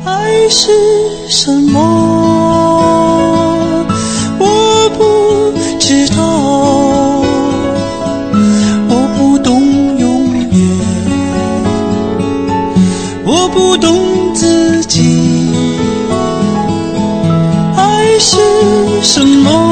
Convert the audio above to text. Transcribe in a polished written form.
爱是什么？我不知道，我不懂永远，我不懂自己。爱是什么？